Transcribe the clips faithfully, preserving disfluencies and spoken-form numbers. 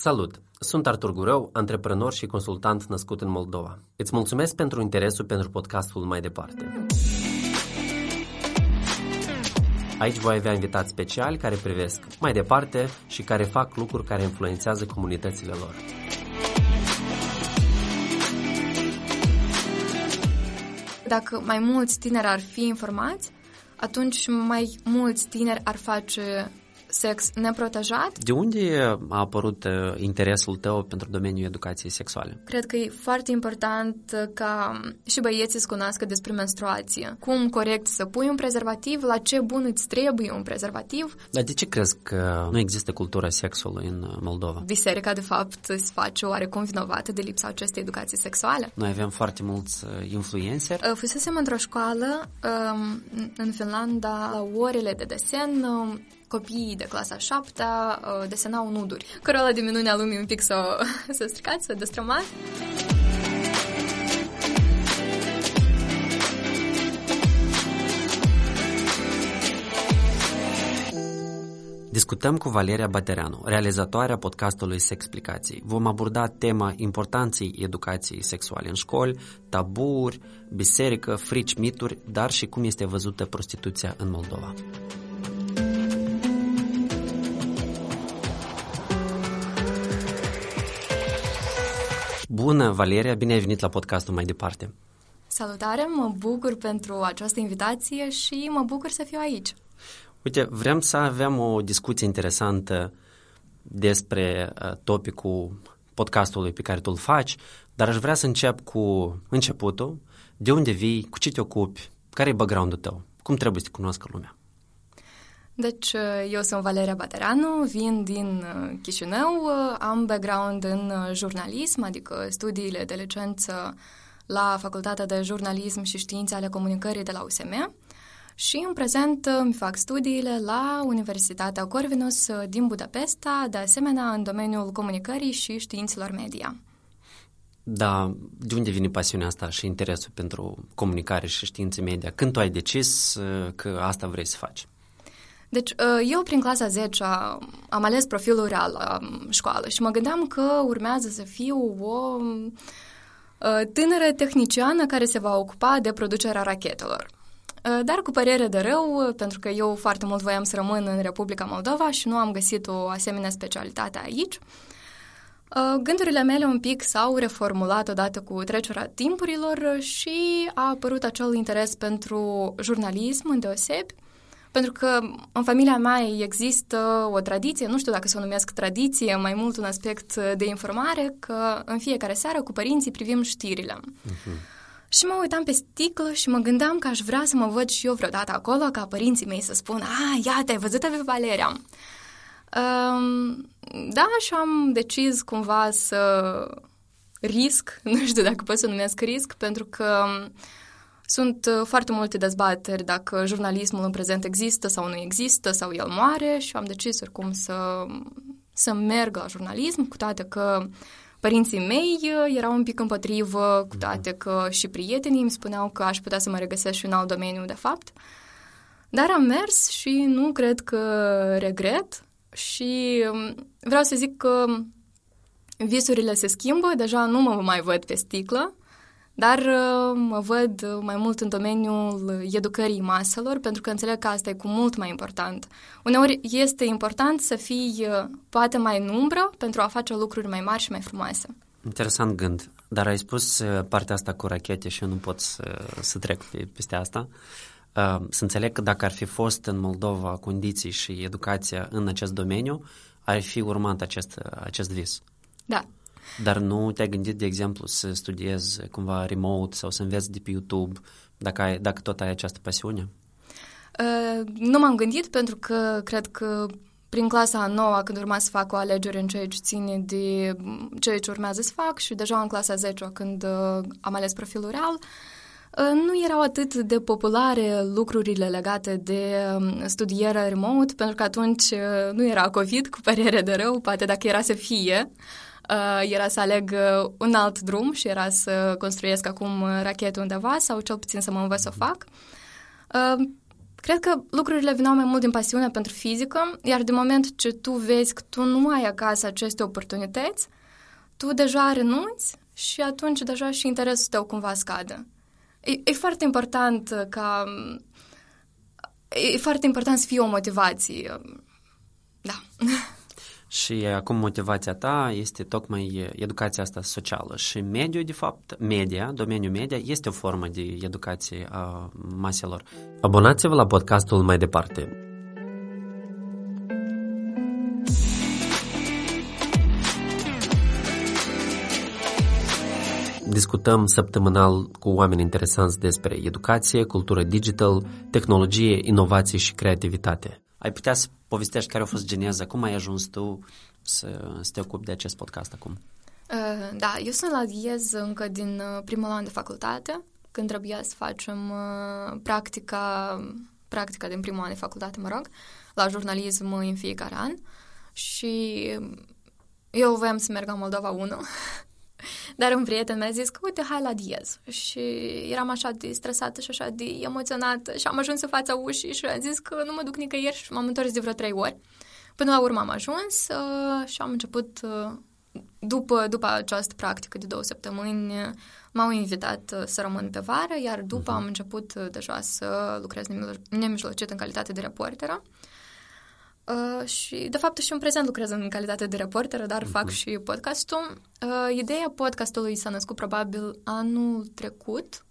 Salut! Sunt Artur Gurău, antreprenor și consultant născut în Moldova. Îți mulțumesc pentru interesul pentru podcastul Mai Departe. Aici voi avea invitați speciali care privesc mai departe și care fac lucruri care influențează comunitățile lor. Dacă mai mulți tineri ar fi informați, atunci mai mulți tineri ar face sex neprotejat. De unde a apărut interesul tău pentru domeniul educației sexuale? Cred că e foarte important ca și băieții să cunoască despre menstruație. Cum corect să pui un prezervativ, la ce bun îți trebuie un prezervativ. Dar de ce crezi că nu există cultura sexului în Moldova? Biserica, de fapt, se face oarecum vinovată de lipsa acestei educații sexuale. Noi avem foarte mulți influenceri. Fusesem într-o școală în Finlanda, la orele de desen, copiii de clasa a șaptea uh, desenau nuduri. Corola de minunea lumii un pic s-a, s-a stricat, s-a destrămat. Discutăm cu Valeria Batereanu, realizatoarea podcastului Sexplicații. Vom aborda tema importanței educației sexuale în școli, taburi, biserică, frici, mituri, dar și cum este văzută prostituția în Moldova. Bună, Valeria, bine ai venit la podcastul Mai Departe. Salutare, mă bucur pentru această invitație și mă bucur să fiu aici. Uite, vrem să avem o discuție interesantă despre topicul podcastului pe care tu îl faci, dar aș vrea să încep cu începutul. De unde vii, cu ce te ocupi, care e background-ul tău, cum trebuie să te cunoască lumea? Deci, eu sunt Valeria Batereanu, vin din Chișinău, am background în jurnalism, adică studiile de licență la Facultatea de Jurnalism și Științe ale Comunicării de la U S M și în prezent îmi fac studiile la Universitatea Corvinus din Budapesta, de asemenea în domeniul comunicării și științelor media. Da, de unde vine pasiunea asta și interesul pentru comunicare și științe media? Când tu ai decis că asta vrei să faci? Deci, eu prin clasa a zecea am ales profilul real la școală și mă gândeam că urmează să fiu o tânără tehniciană care se va ocupa de producerea rachetelor. Dar cu părere de rău, pentru că eu foarte mult voiam să rămân în Republica Moldova și nu am găsit o asemenea specialitate aici, gândurile mele un pic s-au reformulat odată cu trecerea timpurilor și a apărut acel interes pentru jurnalism îndeosebi, pentru că în familia mea există o tradiție, nu știu dacă să o numesc tradiție, mai mult un aspect de informare, că în fiecare seară cu părinții privim știrile. Uh-huh. Și mă uitam pe sticlă și mă gândeam că aș vrea să mă văd și eu vreodată acolo, ca părinții mei să spună, a, iată, ai văzut-o pe Valeria. Um, da, și am decis cumva să risc, nu știu dacă pot să numesc risc, pentru că sunt foarte multe dezbateri dacă jurnalismul în prezent există sau nu există, sau el moare și am decis oricum să, să merg la jurnalism, cu toate că părinții mei erau un pic împotrivă, cu toate că și prietenii îmi spuneau că aș putea să mă regăsesc și în alt domeniu, de fapt. Dar am mers și nu cred că regret și vreau să zic că visurile se schimbă, deja nu mă mai văd pe sticlă, dar mă văd mai mult în domeniul educării maselor, pentru că înțeleg că asta e cu mult mai important. Uneori este important să fii poate mai în umbră pentru a face lucruri mai mari și mai frumoase. Interesant gând, dar ai spus partea asta cu rachete și eu nu pot să, să trec peste asta. Să înțeleg că dacă ar fi fost în Moldova condiții și educația în acest domeniu, ar fi urmat acest, acest vis. Da. Dar nu te-ai gândit, de exemplu, să studiezi cumva remote sau să înveți de pe YouTube, dacă, ai, dacă tot ai această pasiune? Uh, nu m-am gândit pentru că cred că prin clasa a noua, când urma să fac o alegere în ceea ce ține de ceea ce urmează să fac și deja în clasa a zecea, când uh, am ales profilul real, uh, nu erau atât de populare lucrurile legate de studierea remote, pentru că atunci uh, nu era COVID, cu părere de rău, poate dacă era să fie. Uh, era să aleg uh, un alt drum și era să construiesc acum rachete undeva sau cel puțin să mă învăț să o fac. Uh, Cred că lucrurile veneau mai mult din pasiunea pentru fizică, iar din moment ce tu vezi că tu nu ai acasă aceste oportunități, tu deja renunți și atunci deja și interesul tău cumva scade. E, e foarte important ca... E foarte important să fie o motivație. Da. Și acum motivația ta este tocmai educația asta socială și mediul, de fapt, media, domeniul media, este o formă de educație a maselor. Abonați-vă la podcastul Mai Departe. Discutăm săptămânal cu oameni interesanți despre educație, cultură digital, tehnologie, inovație și creativitate. Ai putea să povestești care a fost geneza, cum ai ajuns tu să, să te ocupi de acest podcast acum? Uh, da, eu sunt la Diez încă din primul an de facultate, când trebuia să facem uh, practica, practica din primul an de facultate, mă rog, la jurnalism în fiecare an și eu voiam să merg la Moldova unu. Dar un prieten mi-a zis că, uite, hai la Diez. Și eram așa de stresată și așa de emoționată și am ajuns în fața ușii și am zis că nu mă duc nicăieri și m-am întors de vreo trei ori. Până la urmă am ajuns uh, și am început, uh, după, după această practică de două săptămâni, m-au invitat uh, să rămân pe vară, iar după uh-huh. am început uh, deja să lucrez nemijlocit în calitate de reporteră. Uh, și, de fapt, și în prezent lucrez în calitate de reporteră, dar uh-huh. fac și podcastul. Uh, ideea podcastului s-a născut probabil anul trecut,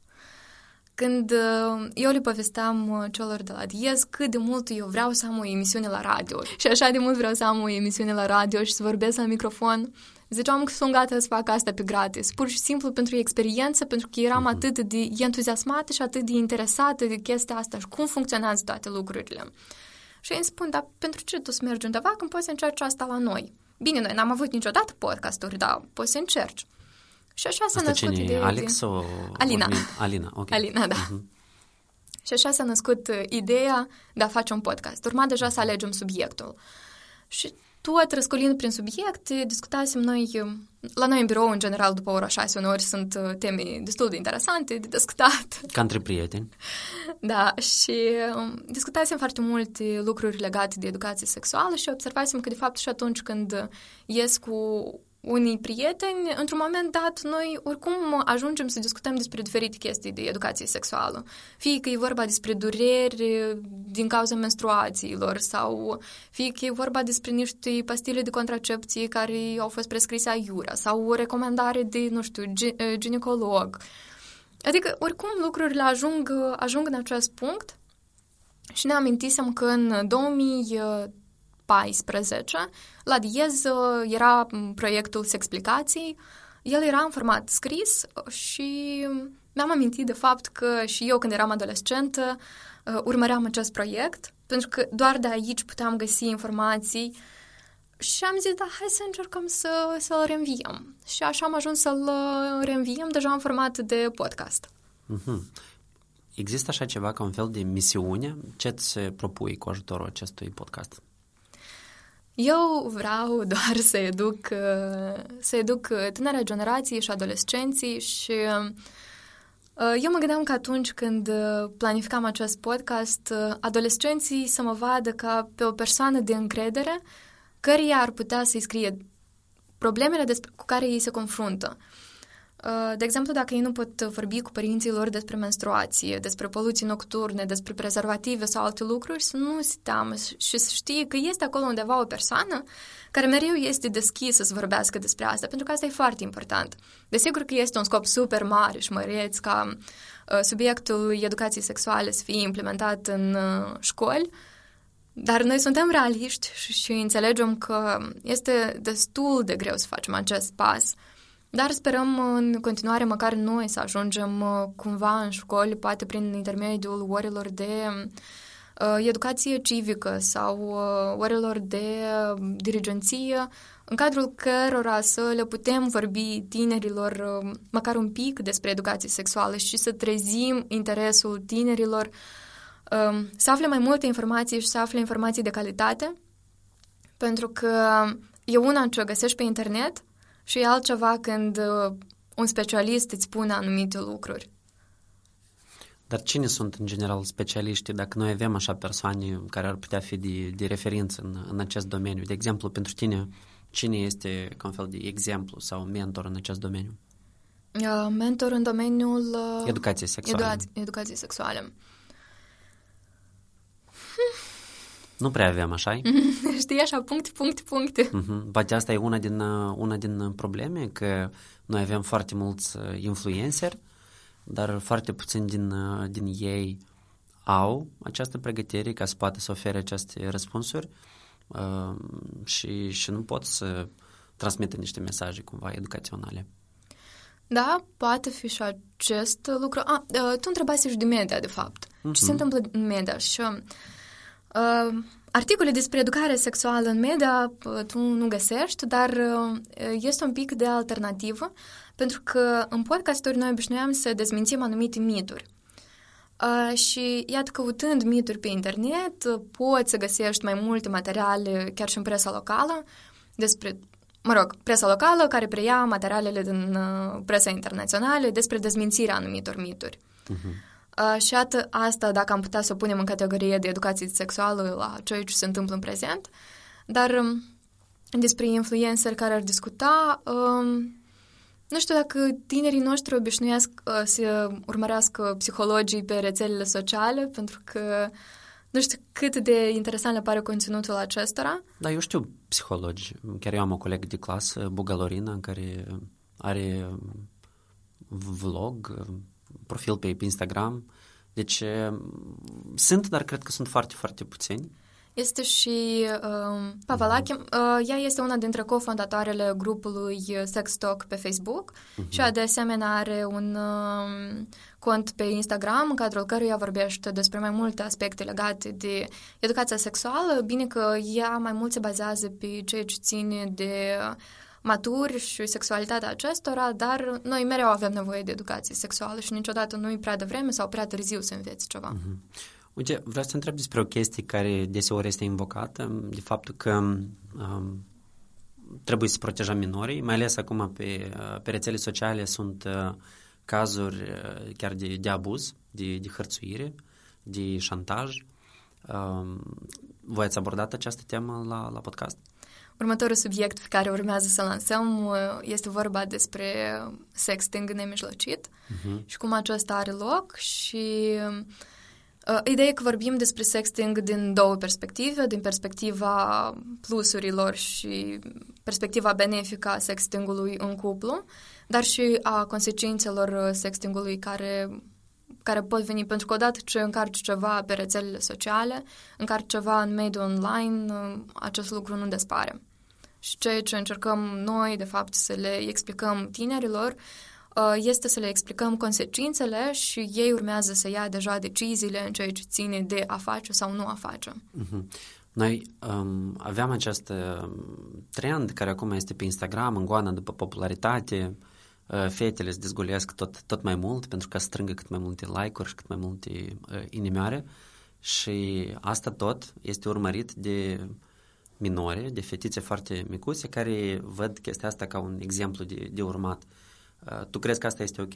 când uh, eu le povesteam uh, celor de la Diez cât de mult eu vreau să am o emisiune la radio. Și așa de mult vreau să am o emisiune la radio și să vorbesc la microfon. Ziceam că sunt gata să fac asta pe gratis, pur și simplu pentru experiență, pentru că eram uh-huh. atât de entuziasmată și atât de interesată de chestia asta și cum funcționează toate lucrurile. Și îmi spun, dar pentru ce tu să mergi undeva când poți să încerci asta la noi? Bine, noi n-am avut niciodată podcasturi, dar poți să încerci. Și așa s-a asta născut cine ideea Alex de... sau... Alina. Alina, ok. Alina, da. Uh-huh. Și așa s-a născut ideea de a face un podcast. Urma deja să alegem subiectul. Și tot răscolind prin subiecte, discutasem noi, la noi în birou, în general, după ora șase, uneori sunt teme destul de interesante de discutat. Ca între prieteni. Da, și discutasem foarte multe lucruri legate de educație sexuală și observasem că, de fapt, și atunci când ies cu unii prieteni, într-un moment dat, noi oricum ajungem să discutăm despre diferite chestii de educație sexuală. Fie că e vorba despre dureri din cauza menstruațiilor sau fie că e vorba despre niște pastile de contracepție care au fost prescrise aiurea sau o recomandare de, nu știu, gi- ginecolog. Adică, oricum, lucrurile ajung, ajung în acest punct și ne amintisem că în două mii paisprezece, la Diez era proiectul Sexplicații, el era în format scris și mi-am amintit de fapt că și eu când eram adolescentă urmăream acest proiect, pentru că doar de aici puteam găsi informații și am zis, da, hai să încercăm să, să-l reînviem. Și așa am ajuns să-l reînviem deja în format de podcast. Mm-hmm. Există așa ceva ca un fel de misiune? Ce ți propui cu ajutorul acestui podcast? Eu vreau doar să educ, să educ tânăra generație și adolescenții și eu mă gândeam că atunci când planificam acest podcast, adolescenții să mă vadă ca pe o persoană de încredere căreia ar putea să-i scrie problemele cu care ei se confruntă. De exemplu, dacă ei nu pot vorbi cu părinții lor despre menstruație, despre poluții nocturne, despre prezervative sau alte lucruri, să nu se teamă și să știe că este acolo undeva o persoană care mereu este deschisă să vorbească despre asta, pentru că asta e foarte important. Desigur că este un scop super mare și măreț ca uh, subiectul educației sexuale să fie implementat în uh, școli, dar noi suntem realiști și, și înțelegem că este destul de greu să facem acest pas. Dar sperăm în continuare măcar noi să ajungem cumva în școli, poate prin intermediul orilor de uh, educație civică sau uh, orilor de uh, dirigenție, în cadrul cărora să le putem vorbi tinerilor uh, măcar un pic despre educație sexuală și să trezim interesul tinerilor uh, să afle mai multe informații și să afle informații de calitate, pentru că e una ce o găsești pe internet și e altceva când uh, un specialist îți spune anumite lucruri. Dar cine sunt în general specialiștii, dacă noi avem așa persoane care ar putea fi de, de referință în, în acest domeniu? De exemplu, pentru tine, cine este ca un fel de exemplu sau mentor în acest domeniu? Uh, mentor în domeniul... Uh, educației sexuale. Educa- educației sexuale. Nu prea avem, așa? Știi, așa, puncte, puncte, puncte. Uh-huh. Poate asta e una din, una din probleme, că noi avem foarte mulți influenceri, dar foarte puțin din, din ei au această pregătire ca să poată să ofere aceste răspunsuri uh, și, și nu pot să transmită niște mesaje cumva educaționale. Da, poate fi și acest lucru. Ah, uh, tu întrebase și de media, de fapt. Uh-huh. Ce se întâmplă în media? Și uh, articole despre educare sexuală în media uh, tu nu găsești, dar uh, este un pic de alternativă, pentru că în podcasturi noi obișnuiam să dezmințim anumite mituri. Uh, și iată, căutând mituri pe internet, uh, poți să găsești mai multe materiale, chiar și în presa locală, despre, mă rog, presa locală care preia materialele din uh, presa internațională despre dezmințirea anumitor mituri. Uh-huh. Uh, și iată, asta dacă am putea să o punem în categorie de educație sexuală la ceea ce se întâmplă în prezent, dar um, despre influenceri care ar discuta... Um, Nu știu dacă tinerii noștri obișnuiesc uh, să urmărească psihologii pe rețelele sociale, pentru că nu știu cât de interesant le pare conținutul acestora. Da, eu știu psihologi. Chiar eu am o colegă de clasă, Bugalorina, care are vlog, profil pe Instagram. Deci sunt, dar cred că sunt foarte, foarte puțini. Este și uh, Pavalache. Uh, ea este una dintre cofondatoarele grupului Sex Talk pe Facebook uh-huh. și de asemenea are un uh, cont pe Instagram în cadrul căruia vorbește despre mai multe aspecte legate de educația sexuală, bine că ea mai mult se bazează pe ceea ce ține de maturi și sexualitatea acestora, dar noi mereu avem nevoie de educație sexuală și niciodată nu e prea devreme sau prea târziu să înveți ceva. Uh-huh. Uite, vreau să întreb despre o chestie care deseori este invocată, de faptul că um, trebuie să protejăm minorii, mai ales acum pe, pe rețele sociale sunt uh, cazuri uh, chiar de, de abuz, de, de hărțuire, de șantaj. Uh, voi ați abordat această temă la, la podcast? Următorul subiect pe care urmează să lansăm este vorba despre sexting nemijlocit uh-huh. și cum acesta are loc și... Uh, ideea e că vorbim despre sexting din două perspective, din perspectiva plusurilor și perspectiva benefică a sextingului în cuplu, dar și a consecințelor sextingului care, care pot veni, pentru că odată ce încarci ceva pe rețelele sociale, încarci ceva în mediul online, acest lucru nu dispare. Și ceea ce încercăm noi, de fapt, să le explicăm tinerilor, este să le explicăm consecințele și ei urmează să ia deja deciziile în ceea ce ține de a face sau nu a face. Uh-huh. Noi um, aveam acest trend care acum este pe Instagram, în goană după popularitate, uh, fetele se dezgolesc tot, tot mai mult pentru că strângă cât mai multe like-uri și cât mai multe uh, inimioare și asta tot este urmărit de minore, de fetițe foarte micuțe care văd chestia asta ca un exemplu de, de urmat. Tu crezi că asta este ok?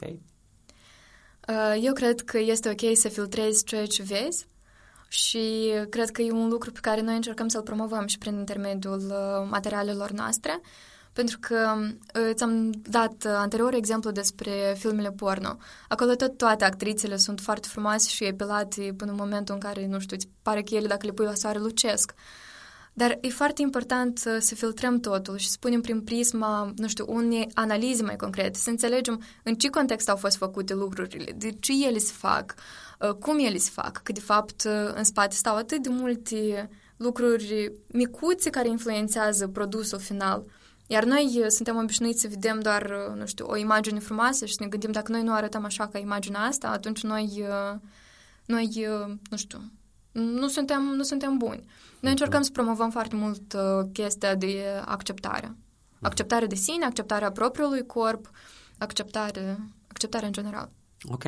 Eu cred că este ok să filtrezi ceea ce vezi și cred că e un lucru pe care noi încercăm să-l promovăm și prin intermediul materialelor noastre, pentru că ți-am dat anterior exemplu despre filmele porno. Acolo tot toate actrițele sunt foarte frumoase și epilate până în momentul în care, nu știu, îți pare că ele dacă le pui la soare lucesc. Dar e foarte important să filtrăm totul și să spunem prin prisma, nu știu, unei analize mai concrete, să înțelegem în ce context au fost făcute lucrurile, de ce ele se fac, cum ele se fac, că de fapt în spate stau atât de multe lucruri micuțe care influențează produsul final. Iar noi suntem obișnuiți să vedem doar, nu știu, o imagine frumoasă și ne gândim dacă noi nu arătăm așa ca imaginea asta, atunci noi, noi nu știu, nu suntem, nu suntem buni. Noi încercăm să promovăm foarte mult uh, chestia de acceptare. Acceptare de sine, acceptarea propriului corp, acceptare, acceptare în general. Ok.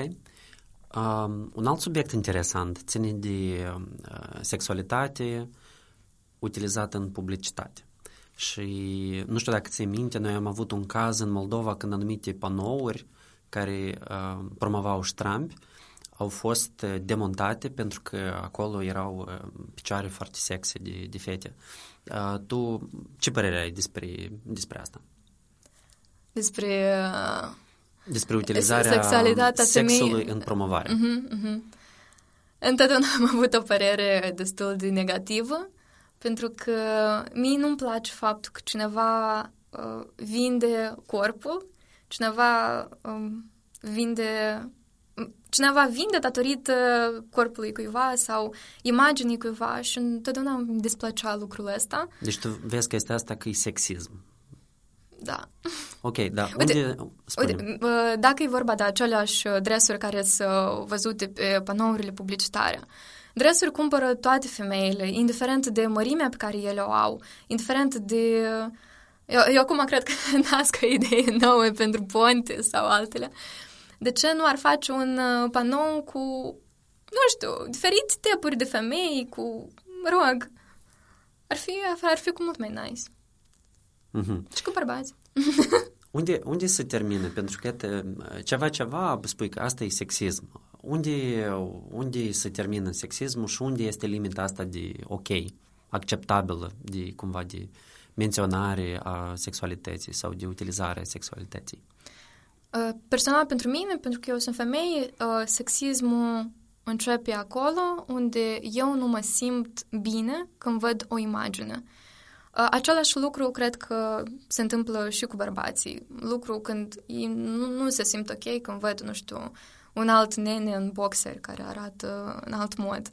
Um, un alt subiect interesant ține de uh, sexualitate utilizată în publicitate. Și nu știu dacă ții minte, noi am avut un caz în Moldova când anumite panouri care uh, promovau ștrampi au fost demontate pentru că acolo erau picioare foarte sexy de, de fete. Tu ce părere ai despre, despre asta? Despre... Despre utilizarea sexului femei... în promovare. Uh-huh, uh-huh. Întotdeauna am avut o părere destul de negativă, pentru că mie nu-mi place faptul că cineva uh, vinde corpul, cineva um, vinde... Cineva vinde datorită corpului cuiva sau imaginii cuiva și întotdeauna îmi desplăcea lucrul ăsta. Deci tu vezi că este asta că e sexism. Da. Ok, da. Uite, unde... uite, dacă e vorba de aceleași dresuri care sunt văzute pe panourile publicitare, dresuri cumpără toate femeile, indiferent de mărimea pe care ele o au, indiferent de... Eu, eu acum cred că nasc o idee nouă pentru ponte sau altele. De ce nu ar face un panou cu, nu știu, diferite tipuri de femei, cu, mă rog, ar fi, ar fi cu mult mai nice. Mm-hmm. Și cu bărbați. unde, unde se termină? Pentru că iată, ceva, ceva, spui că asta e sexism. Unde, unde se termină sexismul și unde este limita asta de ok, acceptabilă, de cumva de menționare a sexualității sau de utilizare a sexualității? Personal pentru mine, pentru că eu sunt femeie, sexismul începe acolo unde eu nu mă simt bine când văd o imagine. Același lucru cred că se întâmplă și cu bărbații. Lucru când ei nu, nu se simt ok când văd, nu știu, un alt nene în boxer care arată în alt mod.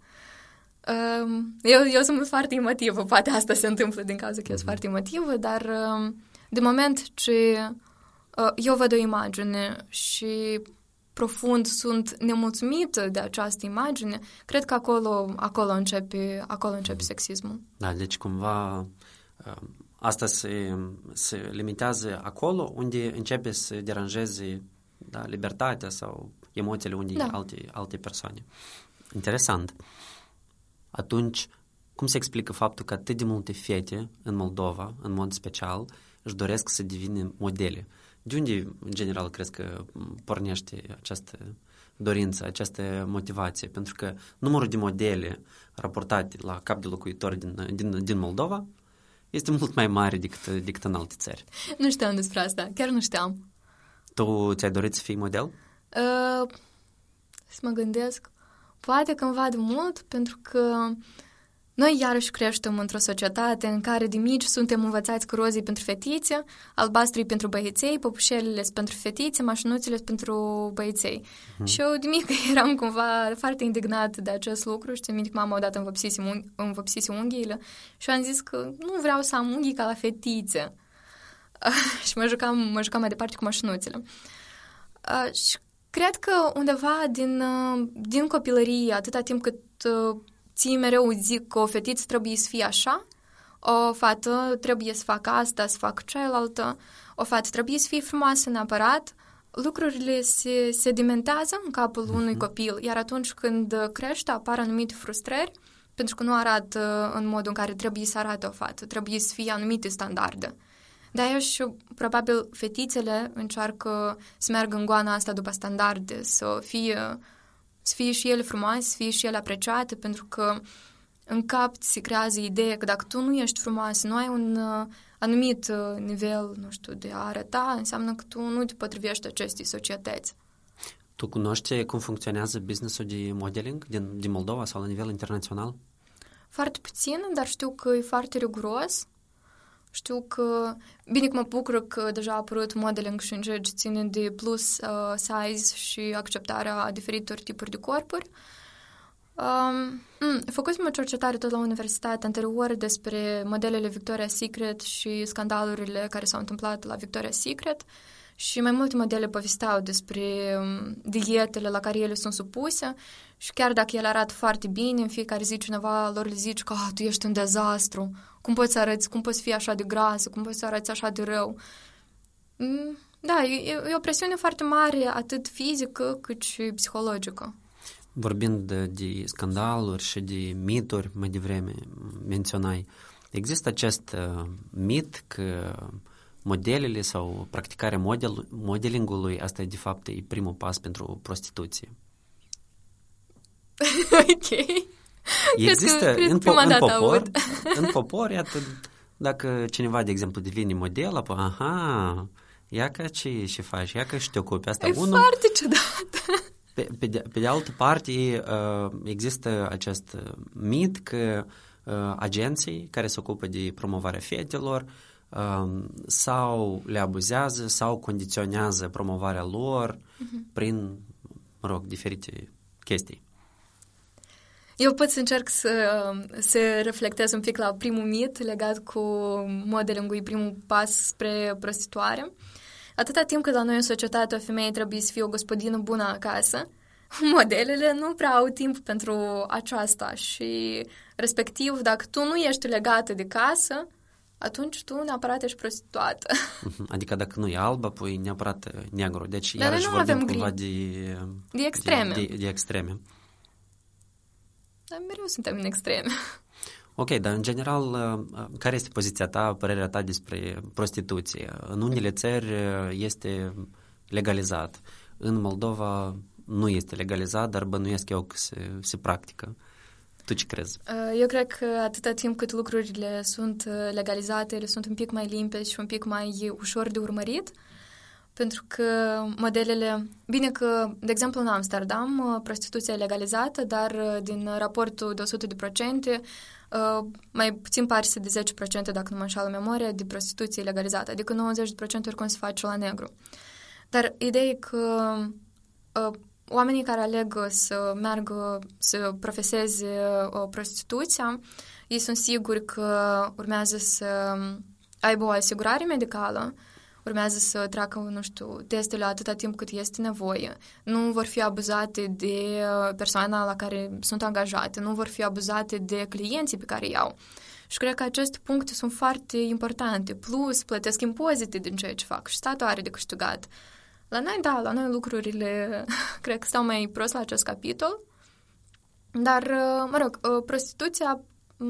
Eu, eu sunt foarte emotivă, poate asta se întâmplă din cauza că eu sunt foarte emotivă, dar de moment ce eu văd o imagine și profund sunt nemulțumită de această imagine, cred că acolo, acolo începe, acolo începe sexismul. Da, deci cumva asta se, se limitează acolo unde începe să deranjeze, da, libertatea sau emoțiile unde da. alte, alte persoane. Interesant. Atunci, cum se explică faptul că atât de multe fete în Moldova, în mod special, își doresc să devină modele? De unde, în general, crezi că pornește această dorință, această motivație? Pentru că numărul de modele raportate la cap de locuitor din, din, din Moldova este mult mai mare decât, decât în alte țări. Nu știam despre asta, chiar nu știam. Tu ți-ai dorit să fii model? Uh, să mă gândesc. Poate cândva de mult, pentru că noi iarăși creștem într-o societate în care de mici suntem învățați că rozii pentru fetițe, albastrii pentru băieței, păpușelele pentru fetițe, mașinuțele pentru băieței. Hmm. Și eu de mică eram cumva foarte indignat de acest lucru și țin minte că mama odată învăpsise, unghi, învăpsise unghiile și am zis că nu vreau să am unghii ca la fetițe. Și mă jucam, mă jucam mai departe cu mașinuțele. Uh, și cred că undeva din, uh, din copilărie, atâta timp cât uh, ții mereu zic că o fetiță trebuie să fie așa, o fată trebuie să facă asta, să facă cealaltă, o fată trebuie să fie frumoasă neapărat, lucrurile se sedimentează în capul unui uh-huh. copil, iar atunci când crește apar anumite frustrări, pentru că nu arată în modul în care trebuie să arate o fată, trebuie să fie anumite standarde. De-aia și probabil fetițele încearcă să meargă în goana asta după standarde, să fie, să fie și ele frumoase, să fie și ele apreciate, pentru că în cap se creează ideea că dacă tu nu ești frumoasă, nu ai un uh, anumit uh, nivel, nu știu, de a arăta, înseamnă că tu nu te potrivești acestei societăți. Tu cunoști cum funcționează business-ul de modeling din, din Moldova sau la nivel internațional? Foarte puțin, dar știu că e foarte riguros. Știu că, bine că mă bucur că deja a apărut modeling și în ceea ce ține de plus uh, size și acceptarea diferitor tipuri de corpuri. Um, mm, făcusem o cercetare tot la universitate anterior despre modelele Victoria's Secret și scandalurile care s-au întâmplat la Victoria's Secret și mai multe modele povesteau despre um, dietele la care ele sunt supuse și chiar dacă ele arată foarte bine, în fiecare zi cineva lor le zice că ah, tu ești un dezastru, cum poți să arăți, cum poți fi așa de grasă, cum poți să arăți așa de rău. Mm, da, e, e o presiune foarte mare, atât fizică cât și psihologică. Vorbind de, de scandaluri și de mituri, mai devreme menționai, există acest uh, mit că modelele sau practicarea model, modelingului, asta e de fapt e primul pas pentru prostituție. Ok. Există cred că, cred în, prima în, dată popor, aud. în popor, iată, dacă cineva, de exemplu, devine model, apoi, aha, ia că ce și faci, ia că și te ocupi. Asta E unul, foarte ciudat. Pe, pe, de, pe de altă parte, există acest mit că agenții care se ocupă de promovarea fetelor sau le abuzează sau condiționează promovarea lor uh-huh. prin, mă rog, diferite chestii. Eu pot să încerc să, să reflectez un pic la primul mit legat cu modeling-ul, primul pas spre prostituare. Atâta timp cât la noi în societate o femeie trebuie să fie o gospodină bună acasă, modelele nu prea au timp pentru aceasta și, respectiv, dacă tu nu ești legată de casă, atunci tu neapărat ești prostituată. Adică dacă nu e alb, apoi neapărat negru. Deci, dar iarăși nu vorbim avem cumva de, de, de extreme. De, de, de extreme. Dar mereu suntem în extreme. Ok, dar în general, care este poziția ta, părerea ta despre prostituție? În unele țări este legalizat. În Moldova nu este legalizat, dar bănuiesc eu că se, se practică. Tu ce crezi? Eu cred că atâta timp cât lucrurile sunt legalizate, ele sunt un pic mai limpezi și un pic mai ușor de urmărit, pentru că modelele... Bine că, de exemplu, în Amsterdam, prostituția e legalizată, dar din raportul de o sută la sută, mai puțin parte de zece la sută, dacă nu mă înșală memoria, de prostituție legalizată, adică nouăzeci la sută oricum se face la negru. Dar ideea e că oamenii care aleg să meargă să profeseze prostituția, ei sunt siguri că urmează să aibă o asigurare medicală, urmează să treacă, nu știu, testele atâta timp cât este nevoie, nu vor fi abuzate de persoana la care sunt angajate, nu vor fi abuzate de clienții pe care îi au. Și cred că aceste puncte sunt foarte importante. Plus, plătesc impozite din ceea ce fac și statul are de câștigat. La noi, da, la noi lucrurile cred că stau mai prost la acest capitol, dar, mă rog, prostituția,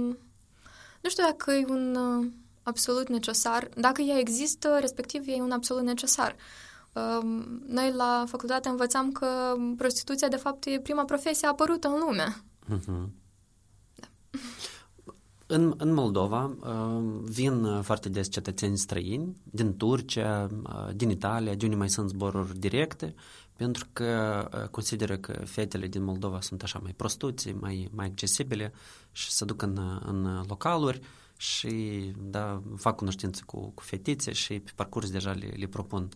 nu știu dacă e un absolut necesar. Dacă ea există, respectiv e un absolut necesar. Noi la facultate învățam că prostituția, de fapt, e prima profesie apărută în lume. Uh-huh. Da. În, în Moldova vin foarte des cetățeni străini din Turcia, din Italia, de unde mai sunt zboruri directe, pentru că consideră că fetele din Moldova sunt așa mai prostuțe, mai, mai accesibile și se duc în, în localuri și da, fac cunoștință cu, cu fetițe și pe parcurs deja le, le propun.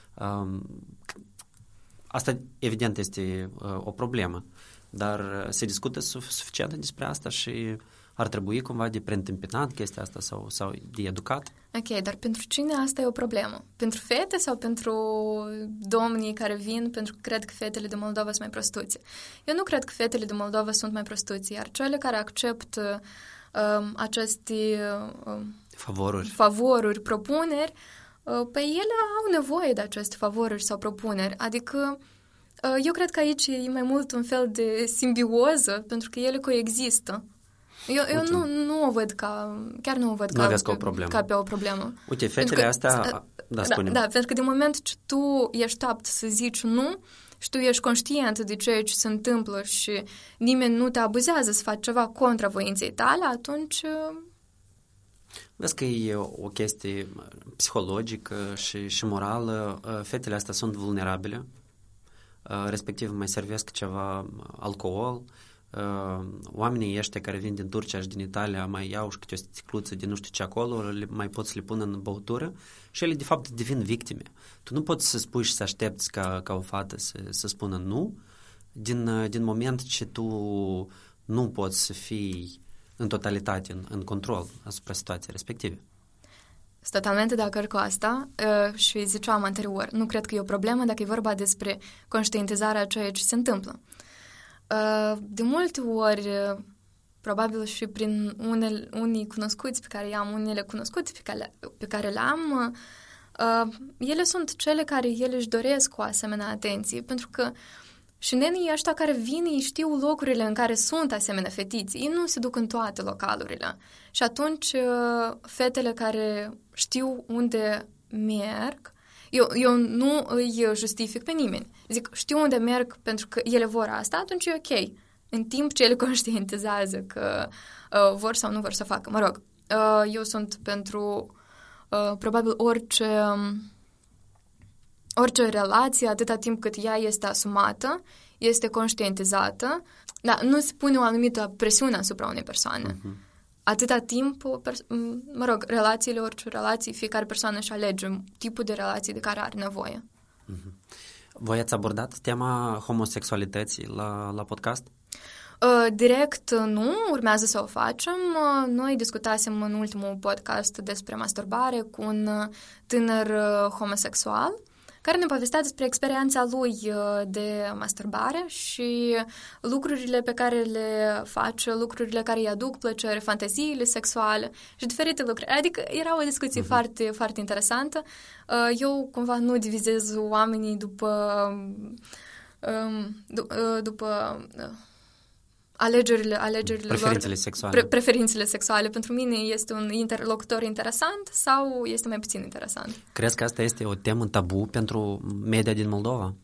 Asta evident este o problemă, dar se discută suficient despre asta și ar trebui cumva de preîntâmpinat chestia asta sau, sau de educat? Ok, dar pentru cine asta e o problemă? Pentru fete sau pentru domnii care vin pentru că cred că fetele de Moldova sunt mai prostuțe? Eu nu cred că fetele de Moldova sunt mai prostuțe, iar cele care acceptă um, aceste um, favoruri. favoruri, propuneri, uh, pe ele au nevoie de aceste favoruri sau propuneri. Adică uh, eu cred că aici e mai mult un fel de simbioză pentru că ele coexistă. Eu, eu nu, nu o văd ca, chiar nu o văd ca, ca, o problemă. ca pe o problemă. Uite, fetele că, astea, da, da, da, pentru că din moment ce tu ești apt să zici nu și tu ești conștient de ceea ce se întâmplă și nimeni nu te abuzează să faci ceva contra voinței tale, atunci... Vezi că e o chestie psihologică și, și morală. Fetele astea sunt vulnerabile, respectiv mai servesc ceva alcool. Uh, oamenii ăștia care vin din Turcia și din Italia mai iau și câte o sticluță de nu știu ce acolo, le, mai pot să le pună în băutură și ele de fapt devin victime. Tu nu poți să spui și să aștepți ca, ca o fată să, să spună nu din, din moment ce tu nu poți să fii în totalitate în, în control asupra situației respective. Sunt totalmente de acord cu asta uh, și ziceam anterior, nu cred că e o problemă dacă e vorba despre conștientizarea a ceea ce se întâmplă. De multe ori, probabil și prin unele, unii cunoscuți pe care i-am, unele cunoscuți pe care, pe care le-am, ele sunt cele care ele își doresc o asemenea atenție, pentru că și nenii ăștia care vin, ei știu locurile în care sunt asemenea fetiți, ei nu se duc în toate localurile. Și atunci, fetele care știu unde merg, Eu, eu nu îi justific pe nimeni. Zic, știu unde merg pentru că ele vor asta, atunci e ok. în timp ce ele conștientizează că uh, vor sau nu vor să facă. Mă rog, uh, eu sunt pentru uh, probabil orice, orice relație, atâta timp cât ea este asumată, este conștientizată, da, nu se pune o anumită presiune asupra unei persoane. Uh-huh. Atâta timp, mă rog, relațiile, orice relații, fiecare persoană își alege tipul de relații de care are nevoie. Uh-huh. Voi ați abordat tema homosexualității la, la podcast? Uh, direct nu, urmează să o facem. Uh, noi discutasem în ultimul podcast despre masturbare cu un tânăr uh, homosexual care ne povestea despre experiența lui uh, de masturbare și lucrurile pe care le face, lucrurile care îi aduc plăcere, fanteziile sexuale și diferite lucruri. Adică era o discuție uh-huh. foarte, foarte interesantă. Uh, eu cumva nu divizez oamenii după... Um, d- uh, după uh, alegerile, alegerile preferințele lor, sexuale. Pre- preferințele sexuale. Pentru mine este un interlocutor interesant sau este mai puțin interesant? Crezi că asta este o temă tabu pentru media din Moldova?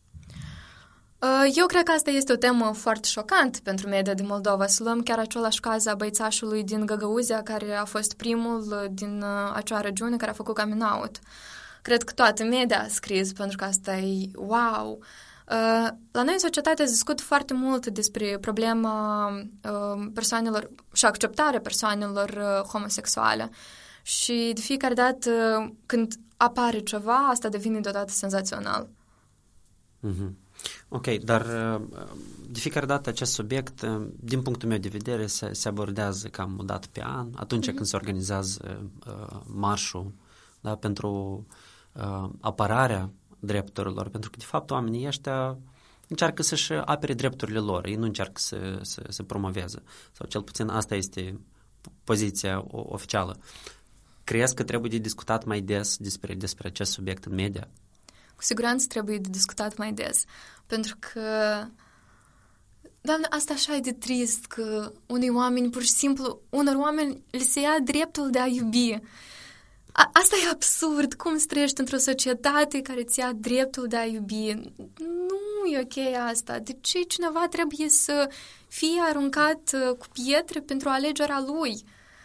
Eu cred că asta este o temă foarte șocantă pentru media din Moldova. Să luăm chiar același caz a băițașului din Găgăuzia, care a fost primul din acea regiune care a făcut coming out. Cred că toată media a scris, pentru că asta e wow! La noi în societate se discută foarte mult despre problema persoanelor și acceptarea persoanelor homosexuale și de fiecare dată când apare ceva, asta devine deodată senzațional. Mm-hmm. Ok, dar de fiecare dată acest subiect, din punctul meu de vedere, se, se abordează cam o dată pe an, atunci mm-hmm. când se organizează uh, marșul, da, pentru uh, apărarea drepturilor, pentru că, de fapt, oamenii ăștia încearcă să-și apere drepturile lor, ei nu încearcă să, să, să promoveze. Sau cel puțin asta este poziția oficială. Crezi că trebuie de discutat mai des despre, despre acest subiect în media? Cu siguranță trebuie de discutat mai des, pentru că, Doamne, asta așa e de trist, că unii oameni, pur și simplu, unor oameni le se ia dreptul de a iubi. A, asta e absurd, cum să trăiești într-o societate care îți ia dreptul de a iubi? Nu e ok asta. De ce cineva trebuie să fie aruncat cu pietre pentru alegerea lui?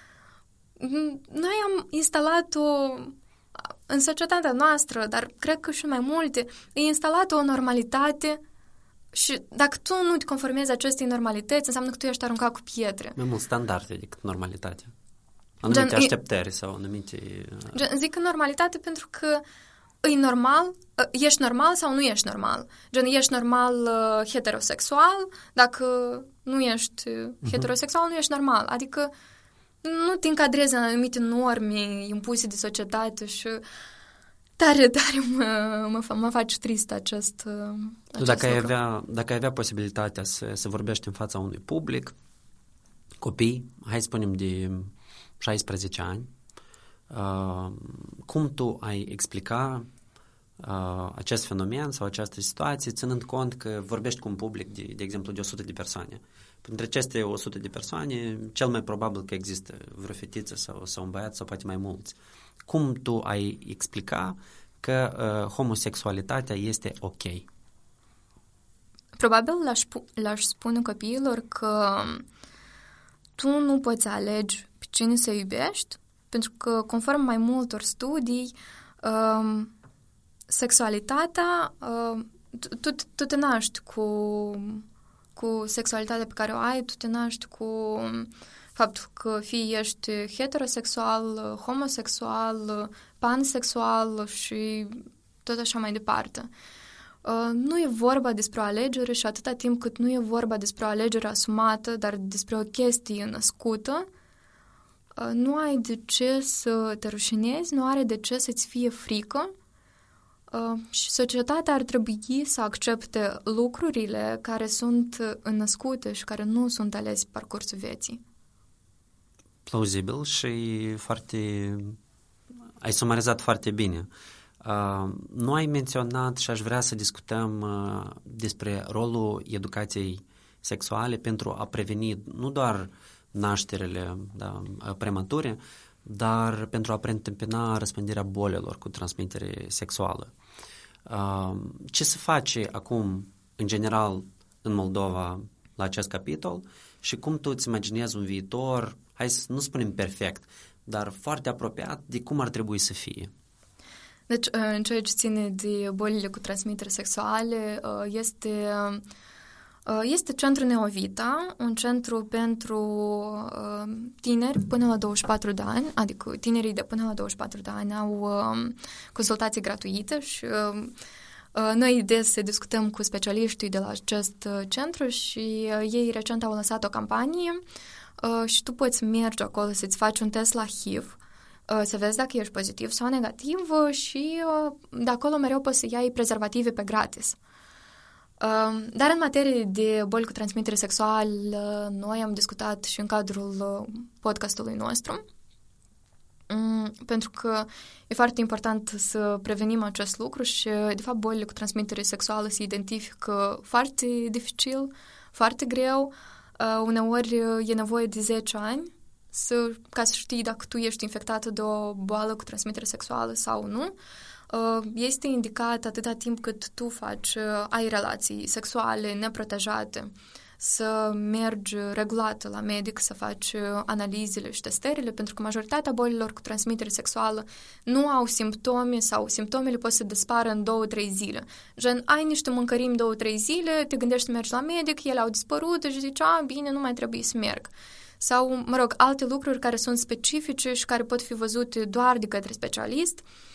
Noi am instalat o... în societatea noastră, dar cred că și mai multe, e instalată o normalitate și dacă tu nu te conformezi acestei normalități, înseamnă că tu ești aruncat cu pietre. Mai mult standarde decât normalitate. Anumite Gen, așteptări sau anumite... Gen, zic în normalitate pentru că e normal, ești normal sau nu ești normal. Gen, ești normal uh, heterosexual, dacă nu ești uh-huh. heterosexual, nu ești normal. Adică nu te încadrezi în anumite norme impuse de societate și tare, tare mă, mă, mă face trist acest, acest dacă ai, lucru. avea, dacă ai avea posibilitatea să, să vorbești în fața unui public, copii, hai să spunem de șaisprezece ani, uh, cum tu ai explica uh, acest fenomen sau această situație, ținând cont că vorbești cu un public, de, de exemplu, de o sută de persoane. Între aceste o sută de persoane, cel mai probabil că există vreo fetiță sau, sau un băiat sau poate mai mulți. Cum tu ai explica că uh, homosexualitatea este ok? Probabil l-aș, l-aș spune copiilor că tu nu poți alege pe cine să iubești, pentru că, conform mai multor studii, uh, sexualitatea, uh, tu, tu te naști cu... cu sexualitatea pe care o ai, tu te naști cu faptul că fie ești heterosexual, homosexual, pansexual și tot așa mai departe. Nu e vorba despre o alegere și atâta timp cât nu e vorba despre o alegere asumată, dar despre o chestie născută, nu ai de ce să te rușinezi, nu are de ce să-ți fie frică. Uh, și societatea ar trebui să accepte lucrurile care sunt înnăscute și care nu sunt alese pe parcursul vieții. Plauzibil și foarte... ai sumarizat foarte bine. Uh, nu ai menționat și aș vrea să discutăm uh, despre rolul educației sexuale pentru a preveni nu doar nașterile da, premature, dar pentru a preîntâmpina răspândirea bolilor cu transmitere sexuală. Ce se face acum, în general, în Moldova, la acest capitol și cum tu îți imaginezi un viitor, hai să nu spunem perfect, dar foarte apropiat de cum ar trebui să fie. Deci, în ceea ce ține de bolile cu transmitere sexuale, este, este centrul Neovita, un centru pentru tineri până la douăzeci și patru de ani, adică tinerii de până la douăzeci și patru de ani au consultații gratuite și noi des discutăm cu specialiștii de la acest centru și ei recent au lăsat o campanie și tu poți merge acolo să-ți faci un test la H I V, să vezi dacă ești pozitiv sau negativ și de acolo mereu poți să iei prezervative pe gratis. Dar în materie de boli cu transmitere sexuală, noi am discutat și în cadrul podcastului nostru, pentru că e foarte important să prevenim acest lucru și, de fapt, bolile cu transmitere sexuală se identifică foarte dificil, foarte greu. Uneori e nevoie de zece ani să, ca să știi dacă tu ești infectată de o boală cu transmitere sexuală sau nu. Este indicat atâta timp cât tu faci, ai relații sexuale neprotejate, să mergi regulat la medic, să faci analizele și testările, pentru că majoritatea bolilor cu transmitere sexuală nu au simptome sau simptomele pot să dispară în două, trei zile. Gen, ai niște mâncărimi două, trei zile, te gândești să mergi la medic, ele au dispărut și zici, a, bine, nu mai trebuie să merg. Sau, mă rog, alte lucruri care sunt specifice și care pot fi văzute doar de către specialist.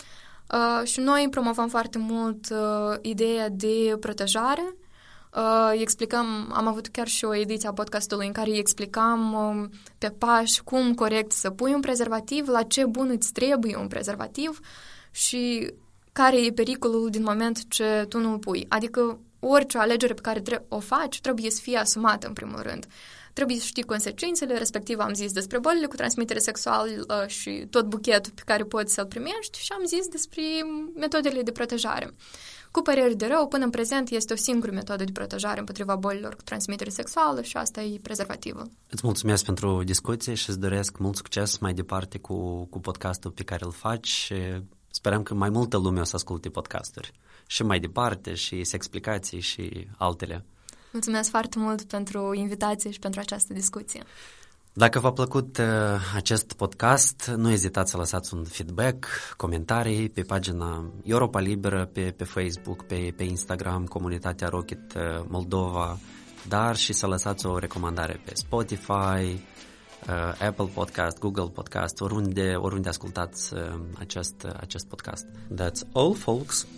Uh, și noi promovăm foarte mult uh, ideea de protejare. Uh, explicăm, am avut chiar și o ediție a podcastului în care îi explicam uh, pe pași cum corect să pui un prezervativ, la ce bun îți trebuie un prezervativ și care e pericolul din moment ce tu nu îl pui. Adică orice alegere pe care tre- o faci trebuie să fie asumată în primul rând. Trebuie să știi consecințele, respectiv am zis despre bolile cu transmitere sexuală și tot buchetul pe care poți să-l primești și am zis despre metodele de protejare. Cu păreri de rău, până în prezent este o singură metodă de protejare împotriva bolilor cu transmitere sexuală și asta e prezervativul. Îți mulțumesc pentru discuție și îți doresc mult succes mai departe cu, cu podcastul pe care îl faci și sperăm că mai multă lume o să asculte podcasturi și mai departe și explicații și altele. Mulțumesc foarte mult pentru invitație și pentru această discuție. Dacă v-a plăcut uh, acest podcast, nu ezitați să lăsați un feedback, comentarii pe pagina Europa Liberă, pe, pe Facebook, pe, pe Instagram, Comunitatea Rocket Moldova, dar și să lăsați o recomandare pe Spotify, uh, Apple Podcast, Google Podcast, oriunde, oriunde ascultați uh, acest, acest podcast. That's all, folks!